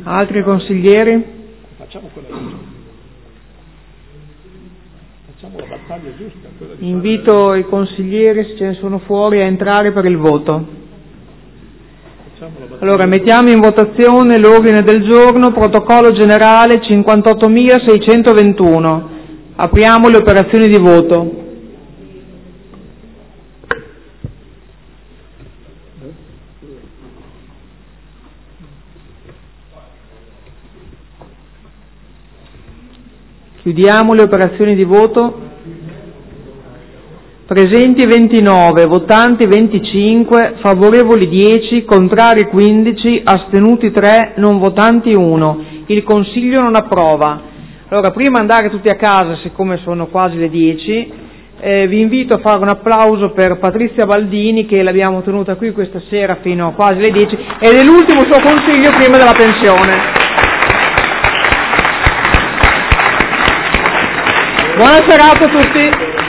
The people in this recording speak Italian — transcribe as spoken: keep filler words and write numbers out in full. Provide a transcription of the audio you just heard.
Altri consiglieri? Facciamo quella giusta. Facciamo la battaglia giusta. Quella di Invito fare... i consiglieri, se ce ne sono fuori, a entrare per il voto. Allora, mettiamo in votazione l'ordine del giorno, protocollo generale cinquantottomila seicentoventuno. Apriamo le operazioni di voto. Chiudiamo le operazioni di voto. Presenti ventinove, votanti venticinque, favorevoli dieci, contrari quindici, astenuti tre, non votanti uno. Il Consiglio non approva. Allora, prima di andare tutti a casa, siccome sono quasi le dieci, eh, vi invito a fare un applauso per Patrizia Baldini, che l'abbiamo tenuta qui questa sera fino a quasi le dieci, ed è l'ultimo suo consiglio prima della pensione. Buona serata a tutti.